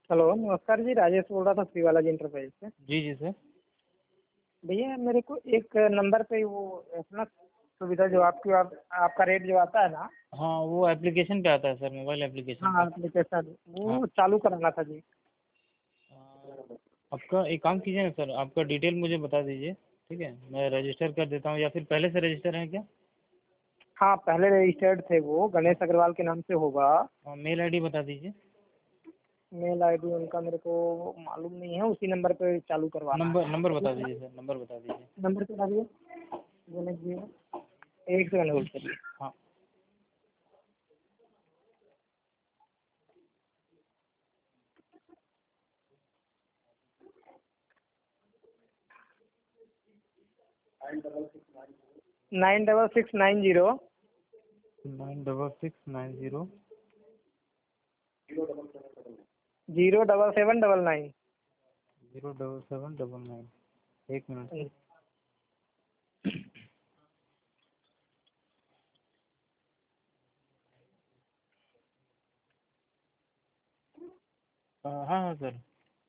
Hello नमस्कार जी, राजेश बोल रहा था श्री बालाजी इंटरप्राइज से। जी जी सर। भैया मेरे को एक नंबर पे वो अपना सुविधा जो आपका रेट जो आता है ना। हाँ, वो एप्लीकेशन पे आता है सर, मोबाइल एप्लीकेशन हाँ पे। एप्लीकेशन हाँ। वो चालू कराना था जी। आपका एक काम कीजिए ना सर, आपका डिटेल मुझे बता दीजिए, ठीक है, मैं रजिस्टर कर देता हूँ, या फिर पहले से रजिस्टर हैं क्या? हाँ पहले रजिस्टर्ड थे, वो गणेश अग्रवाल के नाम से होगा। हाँ, मेल आईडी बता दीजिए। मेल आईडी उनका मेरे को मालूम नहीं है, उसी नंबर पे चालू करवाना नंबर नंबर बता है। दीजिए सर, नंबर बता दीजिए। नंबर पे डालिए, बोले दीजिए। एक सेकंड होल्ड करिए। हाँ। Nine double six nine zero 96690 07799। 07799। एक मिनट सर। हाँ हाँ सर।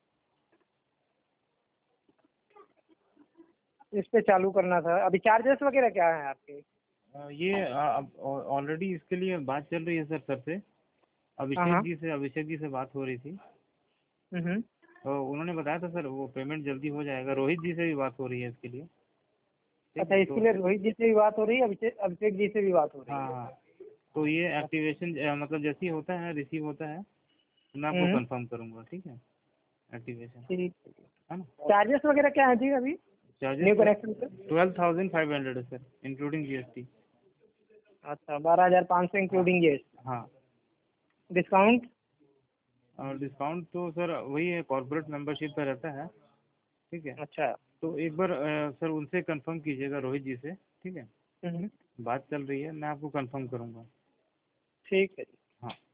इस पे चालू करना था। अभी चार्जेस वगैरह क्या है आपके? ये ऑलरेडी इसके लिए बात चल रही है सर से। हाँ हाँ। अभिषेक जी से बात हो रही थी, हम्म। तो उन्होंने बताया था सर वो पेमेंट जल्दी हो जाएगा। रोहित जी से भी बात हो रही है इसके लिए, ठीक अच्छा, है। इसके लिए रोहित जी से भी बात हो रही है, अभिषेक अभिषेक जी से भी बात हो रही हाँ है। हाँ, तो ये एक्टिवेशन मतलब जैसे ही होता है, रिसीव होता है, तो मैं आपको हम्म। कंफर्म करूँगा, ठीक है, एक्टिवेशन, ठीक। है ना। चार्जेस वगैरह क्या है जी अभी चार्जेस न्यू सर कनेक्शन पे? 12,500 है सर, इंक्लूडिंग जीएसटी। अच्छा, 12,500 हाँ इंक्लूडिंग ये। हाँ। डिस्काउंट? और डिस्काउंट तो सर वही है, कॉर्पोरेट मेंबरशिप पे रहता है, ठीक है। अच्छा। तो एक बार सर उनसे कंफर्म कीजिएगा, रोहित जी से, ठीक है। हम्म। बात चल रही है, मैं आपको कंफर्म करूँगा। ठीक है। हाँ।